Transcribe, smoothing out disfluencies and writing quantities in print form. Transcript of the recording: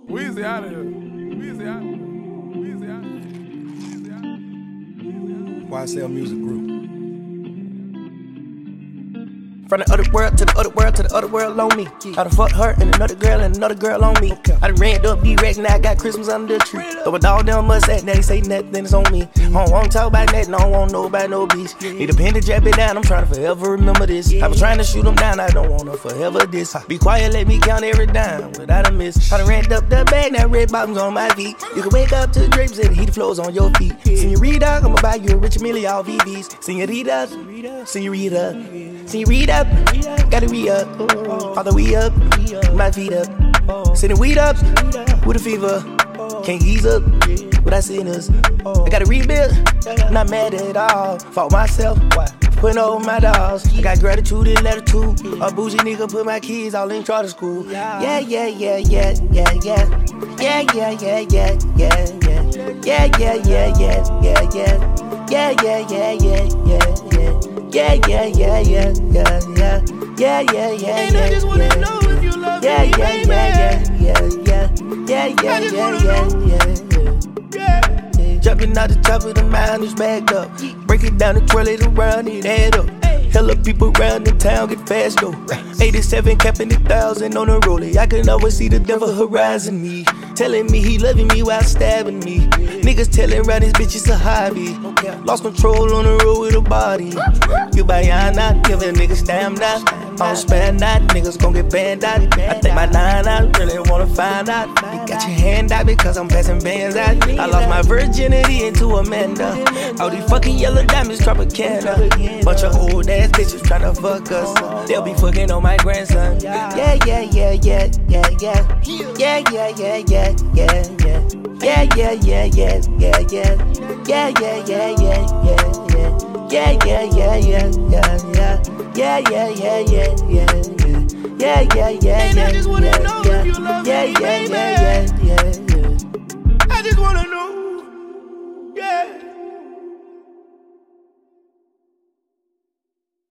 Weezy out of here. Weezy out. Weezy out. YSL Music Group. From the other world to the other world to the other world on me. I done fucked her and another girl on me. I done ran up D-Rex, now I got Christmas under the tree. Though my dog down must act, now they say nothing is on me. I don't wanna talk about nothing, I don't want know about no beats. Need a pen to jab it down, I'm trying to forever remember this. I was trying to shoot them down, I don't wanna forever this. Be quiet, let me count every dime without a miss. I done ran up the bag, now red bottoms on my feet. You can wake up to the drapes and the heat flows on your feet. Senorita, I'ma buy you a rich million all VVs. Senorita, gotta re-up, all the way up, my feet up. Sitting weed up, with a fever, can't ease up, without sinners. I gotta rebuild, not mad at all. Fought myself, putting over my dogs. I got gratitude and latitude. A bougie nigga put my kids all in charter school. Yeah. And I just wanna know if you love me, baby. Jumping out the top of the mountain, it's backed up. Break it down and twirl it around, it add up. Hella people around the town get fast though. 87 capping 1,000 on the rollie. I can always see the devil horizon me. Telling me he loving me while stabbing me. Niggas telling around this bitch it's a hobby. Lost control on the road with a body. You buy not give a nigga stamina. I don't spend that, niggas gon' get banned out. I think my 9 out, really wanna find out. You got your hand out because I'm passing bands out. I lost my virginity into Amanda. All these fucking yellow diamonds, Tropicana. Bunch of old ass bitches tryna fuck us. They'll be fucking on my grandson. Yeah. And I just wanna know if you love me, baby.